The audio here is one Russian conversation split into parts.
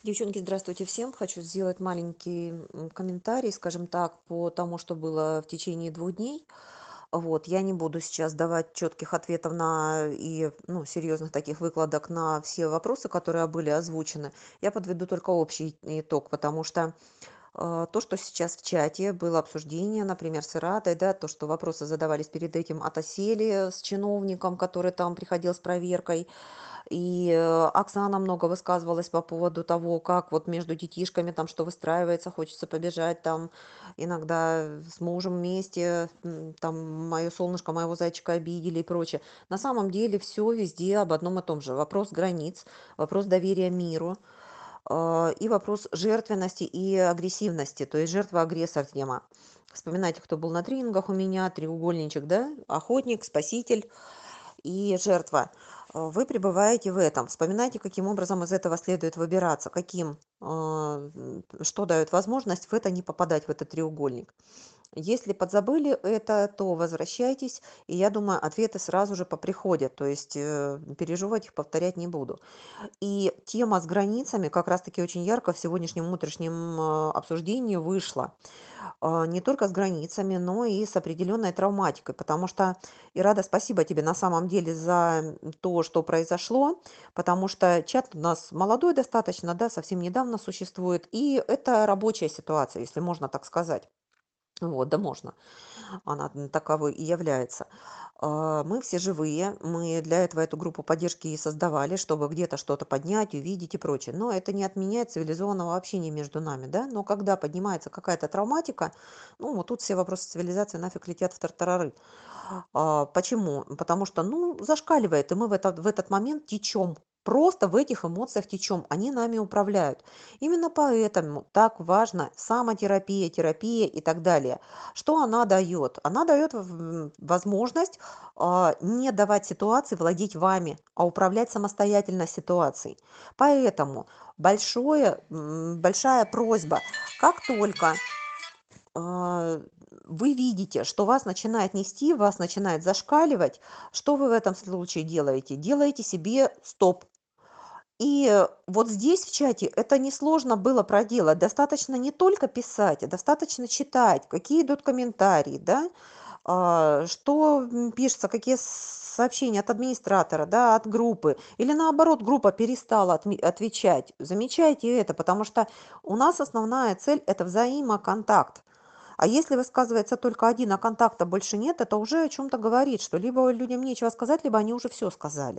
Девчонки, здравствуйте всем. Хочу сделать маленький комментарий, скажем так, по тому, что было в течение 2 дней. Вот, я не буду сейчас давать четких ответов ну, серьезных таких выкладок на все вопросы, которые были озвучены. Я подведу только общий итог, потому что то, что сейчас в чате было обсуждение, например, с Иратой, да, то, что вопросы задавались перед этим от Осели с чиновником, который там приходил с проверкой, и Оксана много высказывалась по поводу того, как вот между детишками там что выстраивается, хочется побежать там иногда с мужем вместе, там мое солнышко, моего зайчика обидели и прочее. На самом деле все везде об одном и том же. Вопрос границ, вопрос доверия миру, и вопрос жертвенности и агрессивности, то есть жертва-агрессор тема. Вспоминайте, кто был на тренингах у меня, треугольничек, да, охотник, спаситель и жертва. Вы пребываете в этом. Вспоминайте, каким образом из этого следует выбираться, что дает возможность в это не попадать, в этот треугольник. Если подзабыли это, то возвращайтесь, и я думаю, ответы сразу же поприходят, то есть переживать их, повторять не буду. И тема с границами как раз-таки очень ярко в сегодняшнем утреннем обсуждении вышла. Не только с границами, но и с определенной травматикой. Потому что, Ирада, спасибо тебе на самом деле за то, что произошло, потому что чат у нас молодой достаточно, да, совсем недавно существует, и это рабочая ситуация, если можно так сказать. Вот, да можно. Она таковой и является. Мы все живые, мы для этого эту группу поддержки и создавали, чтобы где-то что-то поднять, увидеть и прочее. Но это не отменяет цивилизованного общения между нами, да. Но когда поднимается какая-то травматика, ну, вот тут все вопросы цивилизации нафиг летят в тартарары. Почему? Потому что, ну, зашкаливает, и мы в этот момент течем. Просто в этих эмоциях течем, они нами управляют. Именно поэтому так важна самотерапия, терапия и так далее. Что она дает? Она дает возможность не давать ситуации владеть вами, а управлять самостоятельно ситуацией. Поэтому большая просьба, как только а, вы видите, что вас начинает нести, вас начинает зашкаливать, что вы в этом случае делаете? Делаете себе стоп. И вот здесь в чате это несложно было проделать. Достаточно не только писать, а достаточно читать, какие идут комментарии, да, что пишется, какие сообщения от администратора, да, от группы, или наоборот, группа перестала отвечать. Замечайте это, потому что у нас основная цель – это взаимоконтакт. А если высказывается только один, а контакта больше нет, это уже о чем-то говорит, что либо людям нечего сказать, либо они уже все сказали.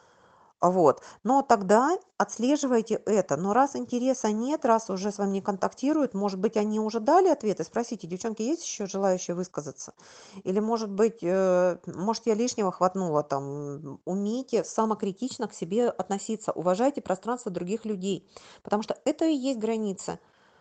Вот. Но тогда отслеживайте это. Но раз интереса нет, раз уже с вами не контактируют, может быть, они уже дали ответы, спросите, девчонки, есть еще желающие высказаться? Или, может быть, может, я лишнего хватнула там? Умейте самокритично к себе относиться, уважайте пространство других людей, потому что это и есть граница.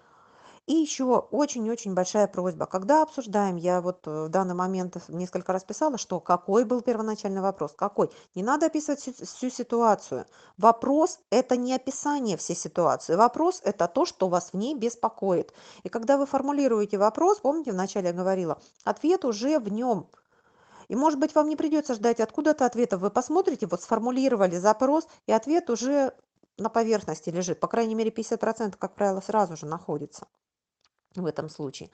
И еще очень-очень большая просьба. Когда обсуждаем, я вот в данный момент несколько раз писала, что какой был первоначальный вопрос, какой. Не надо описывать всю ситуацию. Вопрос – это не описание всей ситуации. Вопрос – это то, что вас в ней беспокоит. И когда вы формулируете вопрос, помните, вначале я говорила, ответ уже в нем. И, может быть, вам не придется ждать откуда-то ответов. Вы посмотрите, вот сформулировали запрос, и ответ уже на поверхности лежит. По крайней мере, 50%, как правило, сразу же находится в этом случае.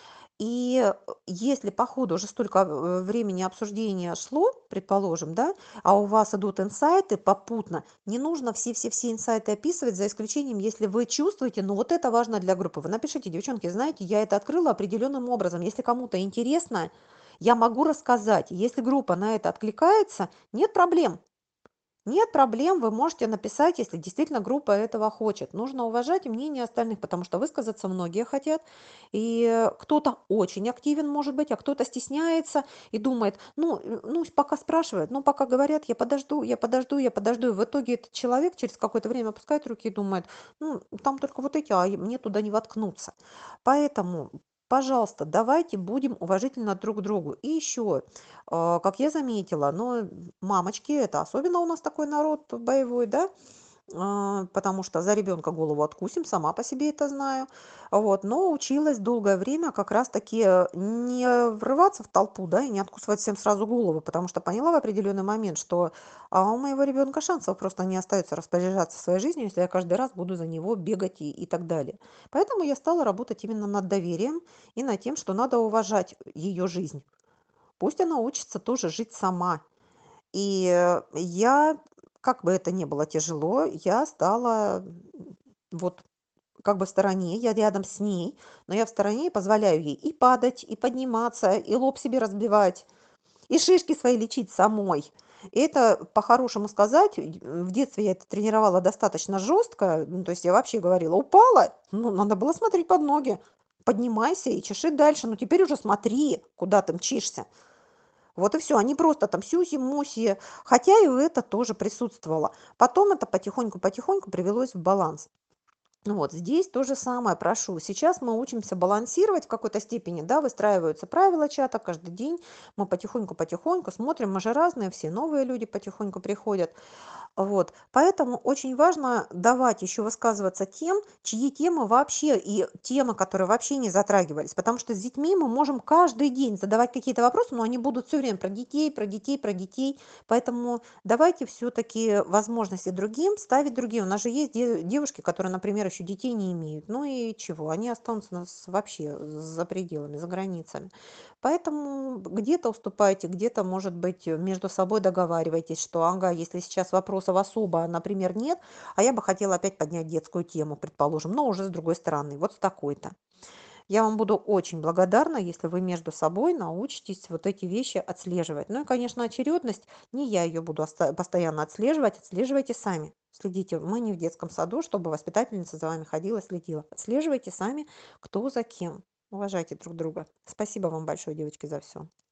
И если по ходу уже столько времени обсуждения шло, предположим, да, а у вас идут инсайты попутно, не нужно все-все-все инсайты описывать, за исключением, если вы чувствуете, ну вот это важно для группы. Вы напишите, девчонки, знаете, я это открыла определенным образом. Если кому-то интересно, я могу рассказать. Если группа на это откликается, нет проблем. Нет проблем, вы можете написать, если действительно группа этого хочет. Нужно уважать и мнение остальных, потому что высказаться многие хотят. И кто-то очень активен, может быть, а кто-то стесняется и думает, ну, пока спрашивают, ну, пока говорят, я подожду, я подожду, я подожду. И в итоге этот человек через какое-то время опускает руки и думает, ну, там только вот эти, а мне туда не воткнуться. Поэтому, пожалуйста, давайте будем уважительно друг к другу. И еще, как я заметила, но мамочки, это особенно у нас такой народ боевой, да, потому что за ребенка голову откусим, сама по себе это знаю. Вот, но училась долгое время как раз-таки не врываться в толпу, да, и не откусывать всем сразу голову, потому что поняла в определенный момент, что у моего ребенка шансов просто не остается распоряжаться своей жизнью, если я каждый раз буду за него бегать и так далее. Поэтому я стала работать именно над доверием и над тем, что надо уважать ее жизнь. Пусть она учится тоже жить сама. И я, как бы это ни было тяжело, я стала вот как бы в стороне, я рядом с ней, но я в стороне и позволяю ей и падать, и подниматься, и лоб себе разбивать, и шишки свои лечить самой. И это, по-хорошему сказать, в детстве я это тренировала достаточно жестко, ну, то есть я вообще говорила, упала, ну, надо было смотреть под ноги, поднимайся и чеши дальше, ну, теперь уже смотри, куда ты мчишься. Вот и все, они просто там сюси-муси, хотя и это тоже присутствовало. Потом это потихоньку-потихоньку привелось в баланс. Ну вот здесь то же самое прошу. Сейчас мы учимся балансировать в какой-то степени, да, выстраиваются правила чата каждый день. Мы потихоньку-потихоньку смотрим, мы же разные, все новые люди потихоньку приходят. Вот. Поэтому очень важно давать еще высказываться тем, чьи темы вообще и темы, которые вообще не затрагивались. Потому что с детьми мы можем каждый день задавать какие-то вопросы, но они будут все время про детей, про детей, про детей. Поэтому давайте все-таки возможности другим ставить другим. У нас же есть девушки, которые, например, еще детей не имеют. Ну и чего? Они останутся у нас вообще за пределами, за границами. Поэтому где-то уступайте, где-то, может быть, между собой договаривайтесь, что, ага, если сейчас вопросов особо, например, нет, а я бы хотела опять поднять детскую тему, предположим, но уже с другой стороны, вот с такой-то. Я вам буду очень благодарна, если вы между собой научитесь вот эти вещи отслеживать. Ну и, конечно, очередность, не я ее буду постоянно отслеживать, отслеживайте сами. Следите, мы не в детском саду, чтобы воспитательница за вами ходила, следила. Отслеживайте сами, кто за кем. Уважайте друг друга. Спасибо вам большое, девочки, за все.